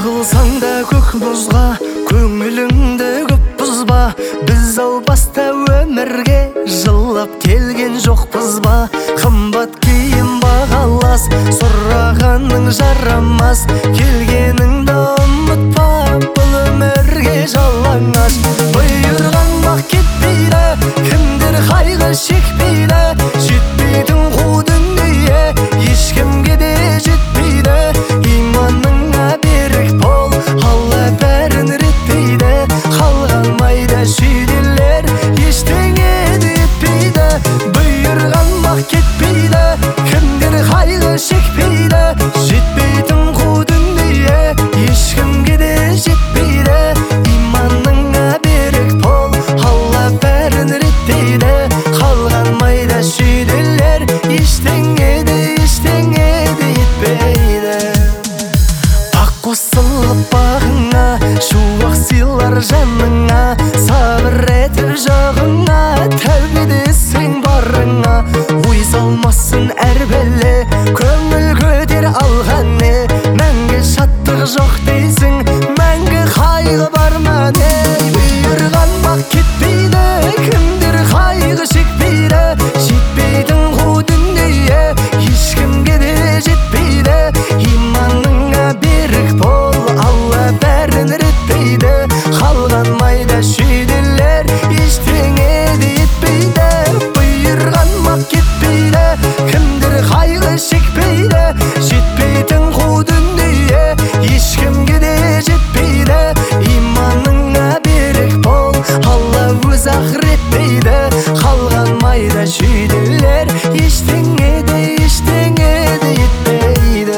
Жығылсаң да көк мұзға, көңіліңді көп бұзба. Біз албаста өмірге жылап келген жоқпыз ба? Қымбат киім бағалас, сұрағаның жарамас. Келгеніңді ұмытпа, бұл өмірге жалаңаш. Бұйырған бақ кетпейді, кімдер қайғы шекпейді. Жетпейтін қу дүние ешкімге де жетпейді. Иманыңа берік бол, Алла бәрін реттейді. Қалған майда шүйделер ештеңе де етпейді. Бұйырған бақ кетпейді, кімдер қайғы шекпейді. Жетпейтін қу дүние ешкімге де жетпейді. Иманыңа берік бол, Алла бәрін реттейді. Қалған майда шүйделер ештеңе де етпейді. Ақ қосылып бағыңа, шуақ сыйлар жаныңа. Сабыр етіп жағыңа, тәубе десең барыңа. Ой салмасын әр бәле, көңіл көтер алған не. Мәңгі шаттық жоқ дейсің, мәңгі қайғы бар ма не. Бұйырған бақ кетпейді, кімдер қайғы шекпейді. Жетпейтін қу дүние ешкімге де жетпейді. Иманыңа берік бол, Алла бәрін реттейді. Қалған майда шүйделер ештеңе де етпейді. Бұйырған бақ кетпейді, кімдер қайғы шекпейді. Жетпейтін қу дүние ешкімге де жетпейді. Иманыңа берік бол, Алла өз ақыреттейді. Қалған майда шүйделер ештеңе де етпейді.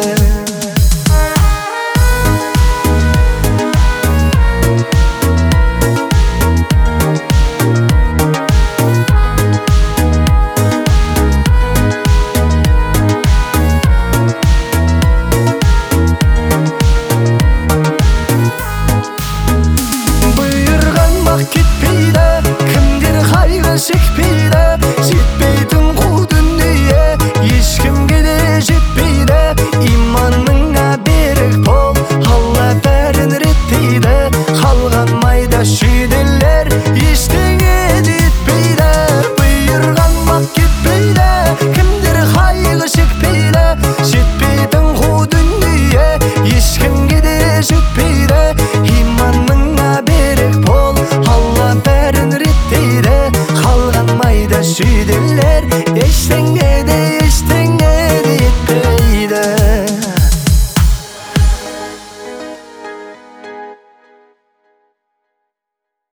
Бұйырған бақ кетпейді, кімдер қайғы шекпейді. Жетпейтін қу дүние ешкімге де жетпейді. Иманыңа берік бол, Алла бәрін реттейді. Қалған майда шүйделер ештеңе де етпейді. Бұйырған бақ кетпейді, кімдер қайғы шекпейді. Жетпейтін қу дүние ешкімге де жетпейді. Иманыңа берік бол, Алла бәрін реттейді. Қалған майда шүйделер ештеңе де